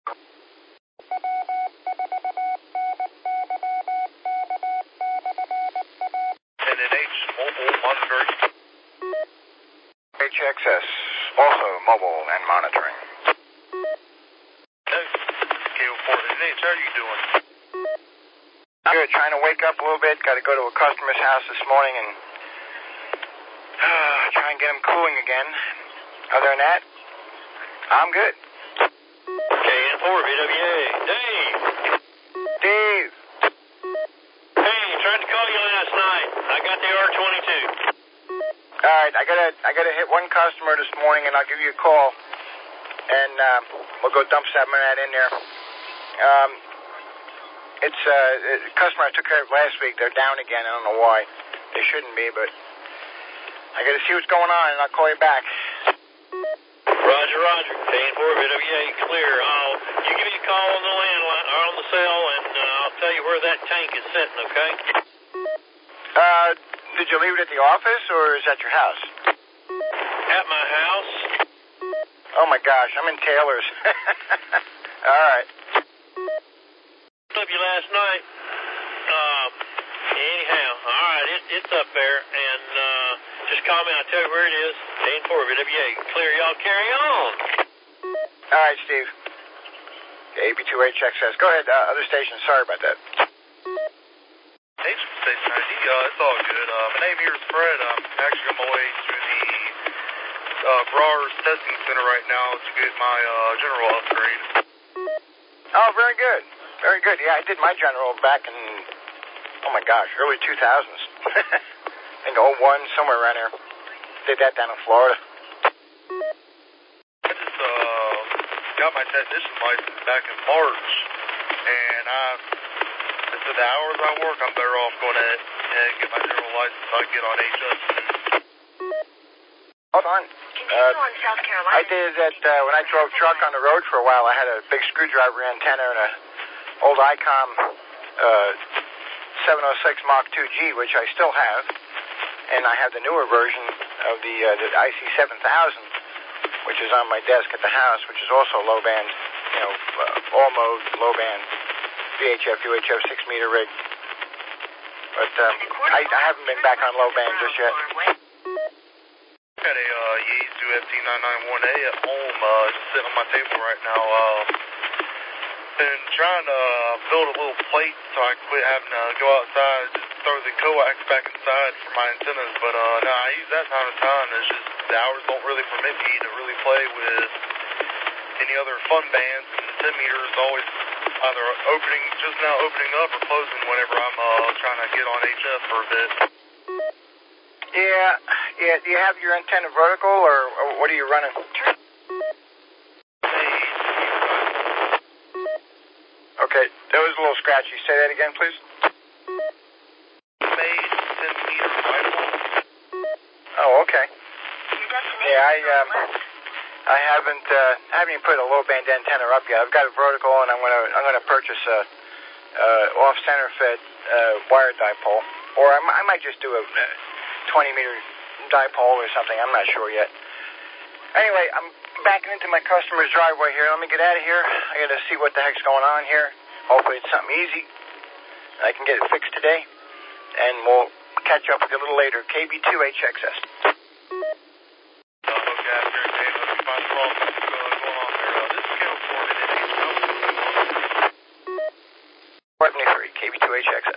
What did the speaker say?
NNH mobile monitoring. HXS, also mobile and monitoring. KO4 NNH, how are you doing? Good, trying to wake up a little bit. Got to go to a customer's house this morning and try and get him cooling again. Other than that, I'm good. KN4 VWA, Dave. Dave. Hey, tried to call you last night. I got the R22. All right, I gotta hit one customer this morning, and I'll give you a call, and we'll go dump some of that in there. It's a customer I took care of last week. They're down again. I don't know why. They shouldn't be, but I got to see what's going on, and I'll call you back. Roger. KN4 VWA, clear. You give me a call on the landline or on the cell, and I'll tell you where that tank is sitting. Okay? Did you leave it at the office, or is that your house? At my house. Oh my gosh, I'm in Taylor's. All right. Of you last night. Anyhow, all right, it's up there, and just call me. I'll tell you where it is. KN4 VWA, clear. Y'all carry on. All right, Steve. AB2HXS. Go ahead. Other station. Sorry about that. Thanks for station ID. It's all good. My name here is Fred. I'm actually on my way to the Browers Testing Center right now to get my general upgrade. Oh, very good. Very good. Yeah, I did my general back in, oh my gosh, early 2000s. I think 01, somewhere around there. Did that down in Florida. I just got my technician license back in March, and for the hours I work, I'm better off going ahead and get my general license so I can get on HS. Hold on. South Carolina. I did that when I drove truck on the road for a while. I had a big screwdriver antenna and a old ICOM 706 Mach 2G, which I still have, and I have the newer version of the IC7000, which is on my desk at the house, which is also low band, all mode, low band, VHF, UHF 6-meter rig. But I haven't been back on low band just yet. I got a Yaesu FT991A at home, just sitting on my table right now. Been trying to build a little plate so I can quit having to go outside, just throw the coax back inside for my antennas. But no, I use that time to time. It's just the hours don't really permit me to really play with any other fun bands. And the 10 meter is always either just now opening up or closing whenever I'm trying to get on HF for a bit. Yeah. Do you have your antenna vertical, or what are you running? Okay, that was a little scratchy. Say that again, please. Made 10 meter rifle. Oh, okay. Yeah, I haven't even put a low band antenna up yet. I've got a vertical, and I'm gonna purchase a off center fed wired dipole, or I might just do a 20 meter dipole or something. I'm not sure yet. Anyway, I'm backing into my customer's driveway here. Let me get out of here. I got to see what the heck's going on here. Hopefully it's something easy. I can get it fixed today, and we'll catch up with you a little later. KB2HXS. Okay, after a day, let's find the wrong what's going on there. This is KO4 NNH. 73, KB2HXS.